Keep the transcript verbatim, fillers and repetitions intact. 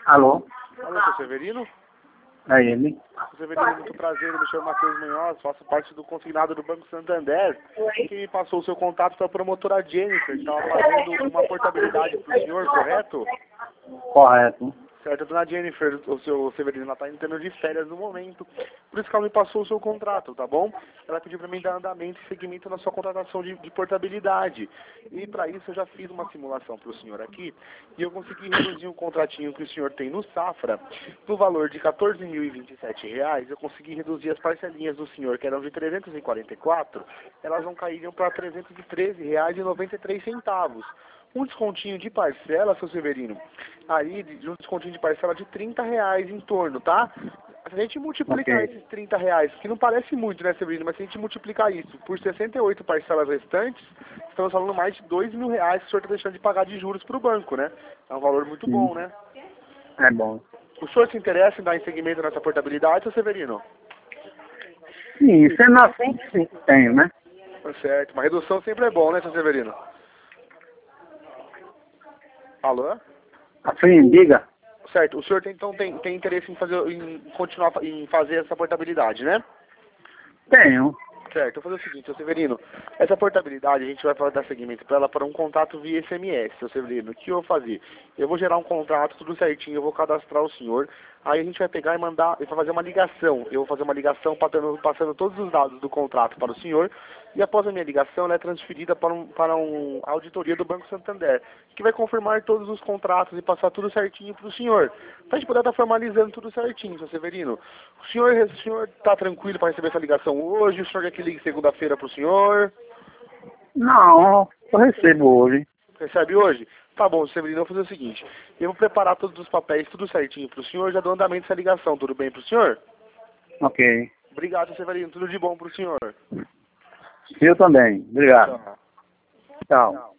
Alô? Alô, seu Severino? É ele? Seu Severino, muito prazer, eu me chamo Matheus Munhoz, faço parte do consignado do Banco Santander. Quem me passou o seu contato foi a promotora Jennifer, que estava fazendo uma portabilidade para o senhor, correto? Correto. Certo, a dona Jennifer, o seu Severino, ela está entrando de férias no momento, por isso que ela me passou o seu contrato, tá bom? Ela pediu para mim dar andamento e seguimento na sua contratação de, de portabilidade. E para isso eu já fiz uma simulação para o senhor aqui, e eu consegui reduzir um contratinho que o senhor tem no Safra, no valor de quatorze mil e vinte e sete reais, eu consegui reduzir as parcelinhas do senhor, que eram de trezentos e quarenta e quatro, elas vão cair para trezentos e treze reais e noventa e três centavos. Um descontinho de parcela, seu Severino, aí de um descontinho de parcela de trinta reais em torno, tá? Se a gente multiplicar Ok. esses trinta reais, que não parece muito, né, Severino, mas se a gente multiplicar isso por sessenta e oito parcelas restantes, estamos falando mais de dois mil reais que o senhor está deixando de pagar de juros para o banco, né? É um valor muito Sim. bom, né? É bom. O senhor se interessa em dar seguimento nessa portabilidade, seu Severino? Sim, sendo assim, sim, tenho, né? Tá certo, uma redução sempre é bom, né, seu Severino? Alô? Assim, diga. Certo, o senhor tem, então tem, tem interesse em fazer, em continuar em fazer essa portabilidade, né? Tenho. Certo, eu vou fazer o seguinte, seu Severino, essa portabilidade a gente vai dar seguimento para ela para um contrato via S M S, seu Severino. O que eu vou fazer? Eu vou gerar um contrato, tudo certinho, eu vou cadastrar o senhor, aí a gente vai pegar e mandar, e vai fazer uma ligação. Eu vou fazer uma ligação passando, passando todos os dados do contrato para o senhor, e após a minha ligação ela é transferida para um para um auditoria do Banco Santander, que vai confirmar todos os contratos e passar tudo certinho para o senhor. Para a gente poder estar formalizando tudo certinho, seu Severino. O senhor o senhor está tranquilo para receber essa ligação hoje? O senhor quer que ligue segunda-feira para o senhor? Não, eu recebo hoje. Recebe hoje? Tá bom, Severino, eu vou fazer o seguinte. Eu vou preparar todos os papéis, tudo certinho para o senhor, já dou andamento essa ligação. Tudo bem para o senhor? Ok. Obrigado, Severino. Tudo de bom para o senhor. Eu também. Obrigado. Tchau. Tchau.